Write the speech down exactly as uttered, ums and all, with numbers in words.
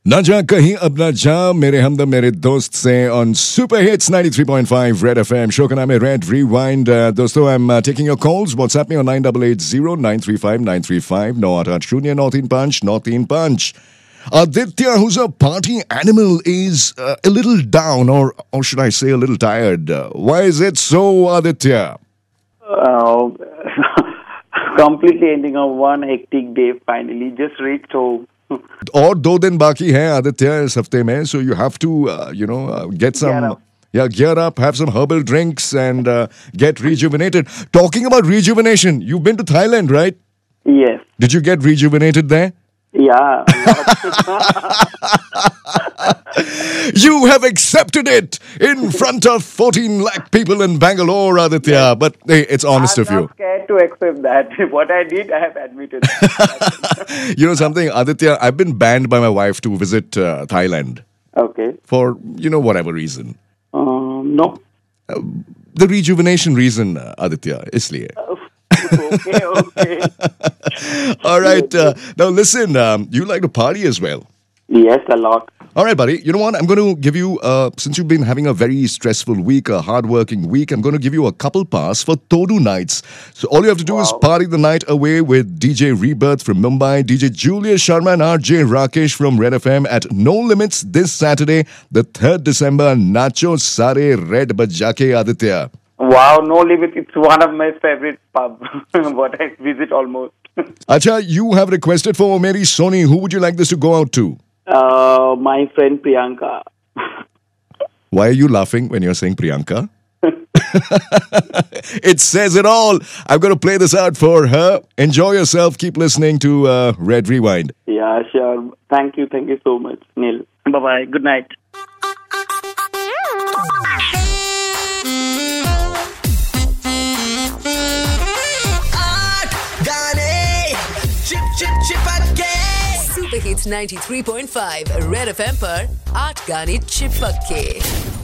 ना जा कहीं अब ना जा मेरे हमदम मेरे दोस्त से on super hits ninety three point five red FM show का नाम है रेड रिवाइंड दोस्तों I am taking your calls WhatsApp में on nine eight eight zero nine three five nine three five नौ आठ आठ शून्य नौ तीन पाँच नौ तीन पाँच. Aditya, who's a party animal, is uh, a little down, or or should I say a little tired. Uh, why is it so, Aditya? Uh, completely ending on one hectic day finally. Just reached home. और दो दिन बाकी हैं आदित्य इस हफ्ते में, so you have to uh, you know uh, get some Gear up. yeah gear up, have some herbal drinks and uh, get rejuvenated. Talking about rejuvenation, you've been to Thailand, right? Yes. Did you get rejuvenated there? Yeah. You have accepted it in front of fourteen lakh people in Bangalore, Aditya. But hey, it's honest I'm of you. not scared to accept that. What I did, I have admitted. You know something, Aditya? I've been banned by my wife to visit uh, Thailand Okay. for you know whatever reason. Um, no. The rejuvenation reason, uh, Aditya, isliye. Okay, okay. All right. Uh, now listen, um, you like to party as well. Yes, a lot. All right, buddy. You know what? I'm going to give you, uh, since you've been having a very stressful week, a hard-working week, I'm going to give you a couple pass for Todu Nights. So all you have to do is Wow. party the night away with D J Rebirth from Mumbai, D J Julius Sharma and R J Rakesh from Red F M at No Limits this Saturday, the third December. Nacho Sare Red Bajake, Aditya. Wow, No Limit. It's one of my favorite pub. What I visit almost. Acha, you have requested for Mary Soni. Who would you like this to go out to? Uh, my friend Priyanka. Why are you laughing when you're saying Priyanka? It says it all. I'm going to play this out for her. Enjoy yourself. Keep listening to uh, Red Rewind. Yeah, sure. Thank you. Thank you so much, Neil. Bye-bye. Good night. चिप चिप चिपक के super hits ninety three point five red FM पर आठ गाने चिपक के.